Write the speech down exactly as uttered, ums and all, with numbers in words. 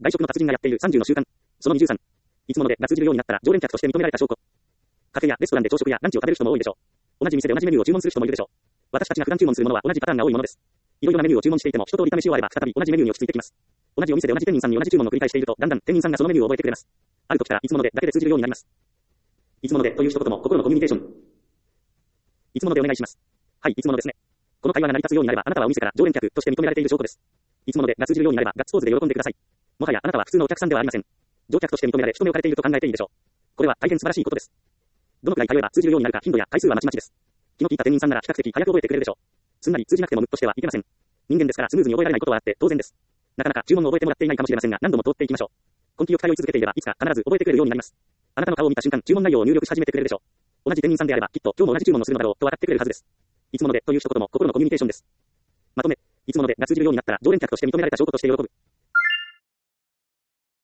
外食の達人がやっているさんじゅうの習慣。そのにじゅうさん。いつものでが通じるようになったら常連客として認められた証拠。カフェやレストランで朝食やランチを食べる人も多いでしょう。同じ店で同じメニューを注文する人もいるでしょう。私たちが普段注文するものは同じパターンが多いものです。いろいろなメニューを注文していても一通り試し終われば再び同じメニューに落ち着いてきます。同じお店で同じ店員さんに同じ注文を繰り返しているとだんだん店員さんがそのメニューを覚えてくれます。ある時からいつものでだけで通じるようになります。いつものでという一言も心のコミュニケーション。いつものでお願いします。はい、いつものですね。この会話が成り立つようになればあなたはお店から常連客として認められている証拠です。いつものでが通じるようになればガッツポーズで喜んでください。もはやあなたは普通のお客さんではありません。乗客として認められ人目を置かれていると考えていいでしょう。これは大変素晴らしいことです。どのくらい通えば通じるようになるか頻度や回数はまちまちです。気の利いた店員さんなら比較的早く覚えてくれるでしょう。すんなり通じなくてもムッとしてはいけません。人間ですからスムーズに覚えられないことはあって当然です。なかなか注文を覚えてもらっていないかもしれませんが何度も通っていきましょう。根気よく通い続けていればいつか必ず覚えてくれるようになります。あなたの顔を見た瞬間注文内容を入力し始めてくれるでしょう。同じ店員さんであればきっと今日も同じ注文をするのだろうと分かってくれるはずです。いつものでという一言も心のコミュニケーションです。まとめ、いつものでが通じるようになったら常連客として認められた証拠として喜ぶ。